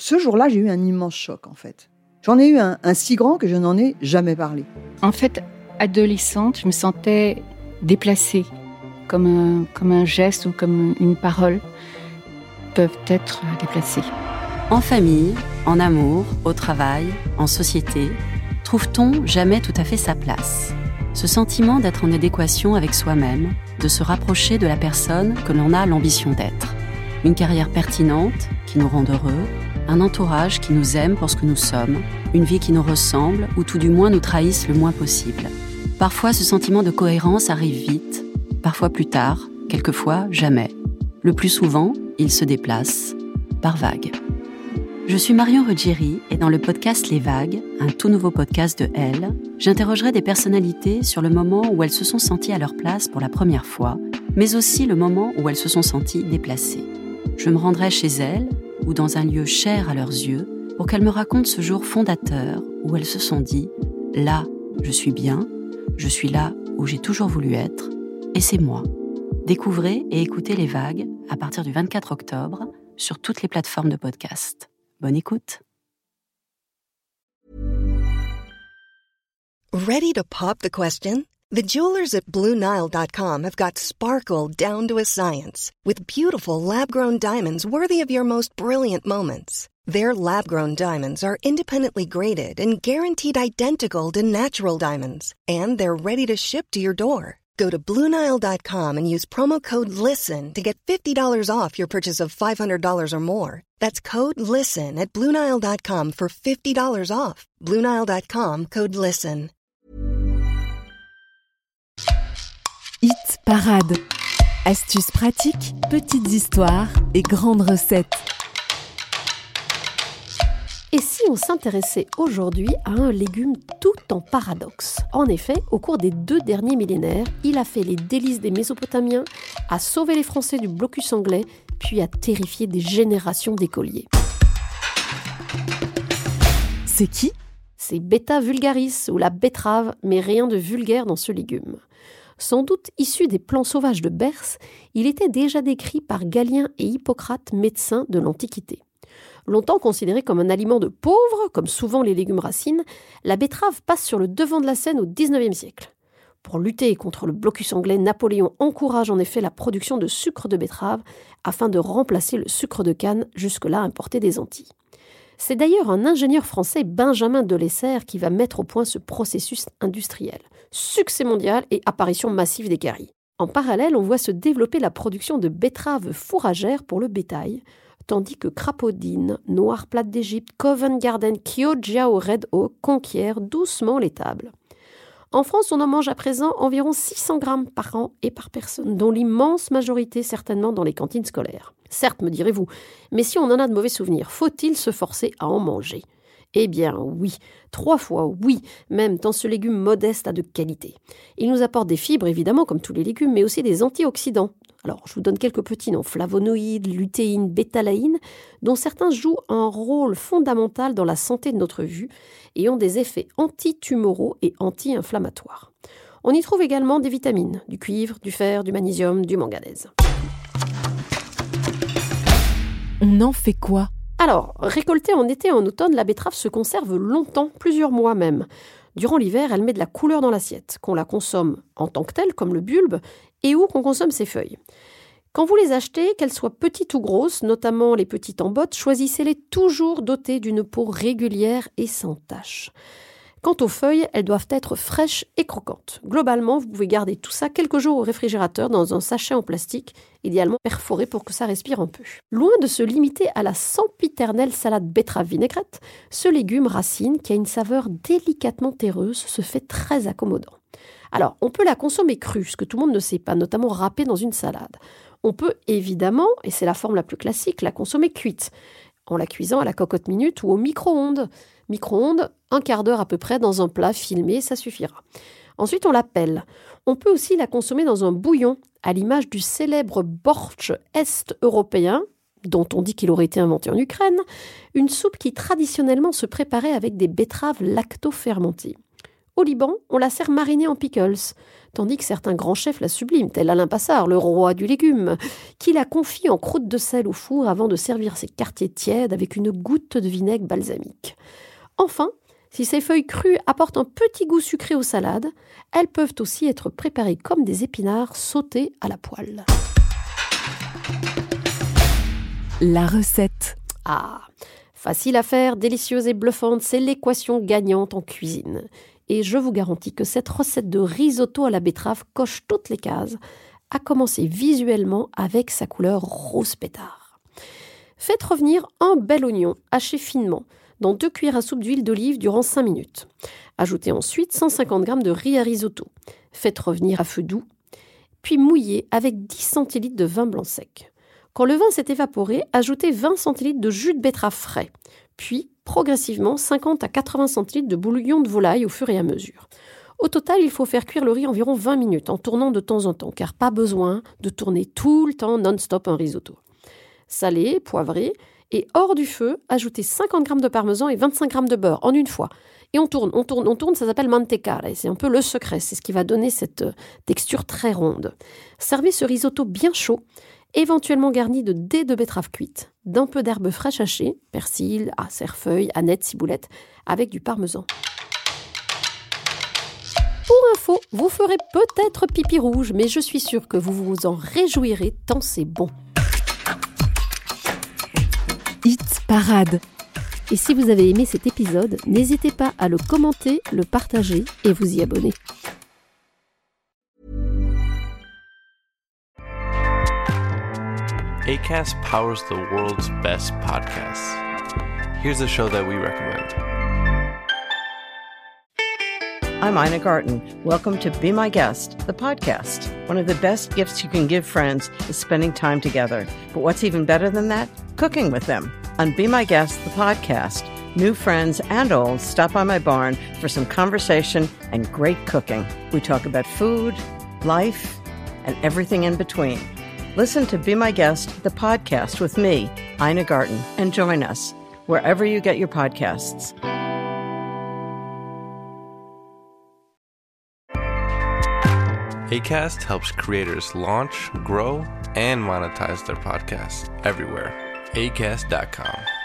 Ce jour-là, j'ai eu un immense choc, en fait. J'en ai eu un si grand que je n'en ai jamais parlé. En fait, adolescente, je me sentais déplacée, comme un geste ou comme une parole peuvent être déplacées. En famille, en amour, au travail, en société, trouve-t-on jamais tout à fait sa place ? Ce sentiment d'être en adéquation avec soi-même, de se rapprocher de la personne que l'on a l'ambition d'être. Une carrière pertinente qui nous rend heureux, un entourage qui nous aime pour ce que nous sommes, une vie qui nous ressemble ou tout du moins nous trahisse le moins possible. Parfois, ce sentiment de cohérence arrive vite, parfois plus tard, quelquefois jamais. Le plus souvent, il se déplace par vagues. Je suis Marion Ruggieri et dans le podcast Les Vagues, un tout nouveau podcast de Elle, j'interrogerai des personnalités sur le moment où elles se sont senties à leur place pour la première fois, mais aussi le moment où elles se sont senties déplacées. Je me rendrai chez elles ou dans un lieu cher à leurs yeux pour qu'elles me racontent ce jour fondateur où elles se sont dit « Là, je suis bien, je suis là où j'ai toujours voulu être, et c'est moi ». Découvrez et écoutez Les Vagues à partir du 24 octobre sur toutes les plateformes de podcast. Bonne écoute. Ready to pop the question? The jewelers at BlueNile.com have got sparkle down to a science with beautiful lab-grown diamonds worthy of your most brilliant moments. Their lab-grown diamonds are independently graded and guaranteed identical to natural diamonds, and they're ready to ship to your door. Go to BlueNile.com and use promo code LISTEN to get $50 off your purchase of $500 or more. That's code LISTEN at BlueNile.com for $50 off. BlueNile.com, code LISTEN. Hit Parade. Astuces pratiques, petites histoires et grandes recettes. Et si on s'intéressait aujourd'hui à un légume tout en paradoxe ? En effet, au cours des 2 derniers millénaires, il a fait les délices des Mésopotamiens, a sauvé les Français du blocus anglais, puis a terrifié des générations d'écoliers. C'est qui ? C'est Beta vulgaris, ou la betterave, mais rien de vulgaire dans ce légume. Sans doute issu des plants sauvages de Berce, il était déjà décrit par Galien et Hippocrate, médecins de l'Antiquité. Longtemps considéré comme un aliment de pauvres, comme souvent les légumes racines, la betterave passe sur le devant de la scène au XIXe siècle. Pour lutter contre le blocus anglais, Napoléon encourage en effet la production de sucre de betterave afin de remplacer le sucre de canne jusque-là importé des Antilles. C'est d'ailleurs un ingénieur français, Benjamin de Lesser, qui va mettre au point ce processus industriel. Succès mondial et apparition massive des caries. En parallèle, on voit se développer la production de betteraves fourragères pour le bétail, tandis que Crapaudine, Noir plate d'Égypte, Covent Garden, Chioggia Red Oak conquièrent doucement les tables. En France, on en mange à présent environ 600 grammes par an et par personne, dont l'immense majorité certainement dans les cantines scolaires. Certes, me direz-vous, mais si on en a de mauvais souvenirs, faut-il se forcer à en manger ? Eh bien oui, 3 fois oui, même tant ce légume modeste a de qualité. Il nous apporte des fibres évidemment comme tous les légumes, mais aussi des antioxydants. Alors je vous donne quelques petits noms, flavonoïdes, lutéine, bétalaïne, dont certains jouent un rôle fondamental dans la santé de notre vue et ont des effets antitumoraux et anti-inflammatoires. On y trouve également des vitamines, du cuivre, du fer, du magnésium, du manganèse. On en fait quoi ? Alors, récoltée en été et en automne, la betterave se conserve longtemps, plusieurs mois même. Durant l'hiver, elle met de la couleur dans l'assiette, qu'on la consomme en tant que telle, comme le bulbe, et ou qu'on consomme ses feuilles. Quand vous les achetez, qu'elles soient petites ou grosses, notamment les petites en botte, choisissez-les toujours dotées d'une peau régulière et sans taches. Quant aux feuilles, elles doivent être fraîches et croquantes. Globalement, vous pouvez garder tout ça quelques jours au réfrigérateur dans un sachet en plastique, idéalement perforé pour que ça respire un peu. Loin de se limiter à la sempiternelle salade betterave vinaigrette, ce légume racine, qui a une saveur délicatement terreuse, se fait très accommodant. Alors, on peut la consommer crue, ce que tout le monde ne sait pas, notamment râpée dans une salade. On peut évidemment, et c'est la forme la plus classique, la consommer cuite, en la cuisant à la cocotte minute ou au micro-ondes. Micro-ondes, 1/4 d'heure à peu près dans un plat filmé, ça suffira. Ensuite, on la pèle. On peut aussi la consommer dans un bouillon, à l'image du célèbre bortsch est-européen, dont on dit qu'il aurait été inventé en Ukraine, une soupe qui traditionnellement se préparait avec des betteraves lacto-fermentées. Au Liban, on la sert marinée en pickles, tandis que certains grands chefs la subliment, tel Alain Passard, le roi du légume, qui la confie en croûte de sel au four avant de servir ses quartiers tièdes avec une goutte de vinaigre balsamique. Enfin, si ces feuilles crues apportent un petit goût sucré aux salades, elles peuvent aussi être préparées comme des épinards sautés à la poêle. La recette. Ah, facile à faire, délicieuse et bluffante, c'est l'équation gagnante en cuisine. Et je vous garantis que cette recette de risotto à la betterave coche toutes les cases, à commencer visuellement avec sa couleur rose pétard. Faites revenir un bel oignon haché finement dans 2 cuillères à soupe d'huile d'olive durant 5 minutes. Ajoutez ensuite 150 g de riz à risotto. Faites revenir à feu doux, puis mouillez avec 10 centilitres de vin blanc sec. Quand le vin s'est évaporé, ajoutez 20 centilitres de jus de betterave frais, puis progressivement 50 à 80 centilitres de bouillon de volaille au fur et à mesure. Au total, il faut faire cuire le riz environ 20 minutes en tournant de temps en temps, car pas besoin de tourner tout le temps non-stop un risotto. Salez, poivrez, et hors du feu, ajoutez 50 g de parmesan et 25 g de beurre en une fois. Et on tourne, ça s'appelle mantecare, et c'est un peu le secret, c'est ce qui va donner cette texture très ronde. Servez ce risotto bien chaud, éventuellement garni de dés de betterave cuite, d'un peu d'herbes fraîches hachées, persil, cerfeuil, aneth, ciboulette, avec du parmesan. Pour info, vous ferez peut-être pipi rouge, mais je suis sûre que vous vous en réjouirez tant c'est bon. Hit Parade. Et si vous avez aimé cet épisode, n'hésitez pas à le commenter, le partager et vous y abonner. Acast powers the world's best podcasts. Here's a show that we recommend. I'm Ina Garten. Welcome to Be My Guest, the podcast. One of the best gifts you can give friends is spending time together. But what's even better than that? Cooking with them. On Be My Guest, the podcast, new friends and old stop by my barn for some conversation and great cooking. We talk about food, life, and everything in between. Listen to Be My Guest, the podcast with me, Ina Garten, and join us wherever you get your podcasts. Acast helps creators launch, grow, and monetize their podcasts everywhere. Acast.com.